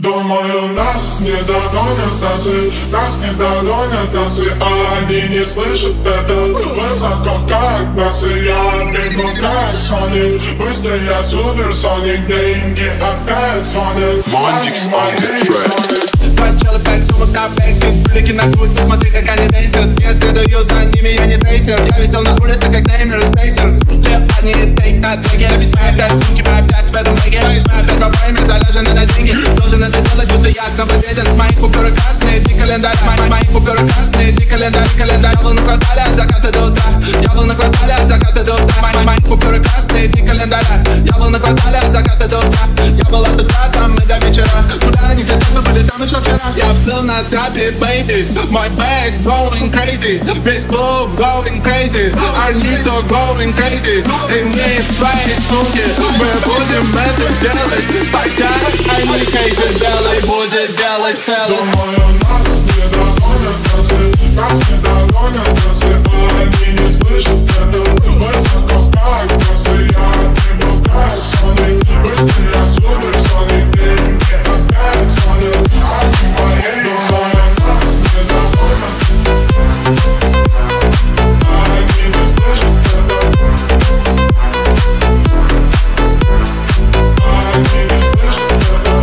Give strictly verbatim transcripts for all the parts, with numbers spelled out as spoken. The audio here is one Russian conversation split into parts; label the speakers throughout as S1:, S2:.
S1: Думаю, нас не догонят носы, нас не догонят носы, а они не слышат это высоко, как носы. Я бегу как Соник, быстрый я суперсоник, деньги опять звонят.
S2: Montix on the track.
S3: Два чела, пять сумок на бэксит, брюлики на грудь, посмотри, как они дэнсят. Я следую за ними, я не трейсер. Я висел на улице, как Неймер и Спейсер. Лил, они тейк на треке, ведь мы опять сумки, мы опять в этом бэге. Мы опять во время заряжены на деньги. Должен это делать, будто я снова беден. Мои купюры красные, дни календарь. Мои, мои купюры красные, дни календарь, календарь. Я был на квартале от заката до утра. Я был на квартале от заката до утра. Мои, мои купюры красные, дни календаря. Я был на квартале от заката до утра. Я был от утра, там и до вечера. Куда они хотят, мы были там еще вчера. Я был на трапе, baby. My bag going crazy. Весь клуб going crazy. Арнито going crazy. И мне свои сумки. Мы будем это делать. Пока они хейтят, делай, будет делать целый.
S1: Думаю, нас не догонят носы, нас не догонят носы, а они не слышат это высоко, как носы. Я бегу как Соник, быстрый я суперсоник, деньги опять звонят. Думаю, нас не догонят, а они не слышат это, а они не слышат это.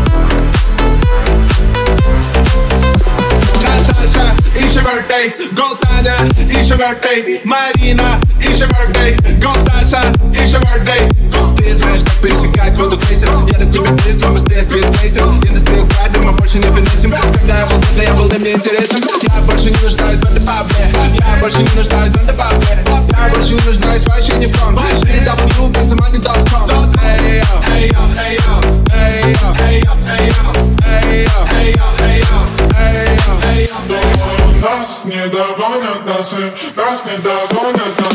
S3: Наташа, it's your birthday. Go Таня, it's your birthday. Марина, it's your birthday. Go Саша, it's your birthday. Ты знаешь, как пересекать воду крейсер. Я до тебя быстро, быстрее спидтрейсер. Индустрию крадем, мы больше не финансим. Когда я был тогда, я был им не интересен. Я больше не нуждаюсь в андепабле. Я больше не нуждаюсь в андепабле. Я больше не нуждаюсь вообще ни в ком. дабл ю дабл ю дабл ю точка бензомани точка ком. Эй йо, эй йо, эй йо, эй йо, эй йо, эй йо, эй йо, эй йо, эй йо, эй йо, эй йо.
S1: Думаю, нас не догонят носы, нас не догонят носы.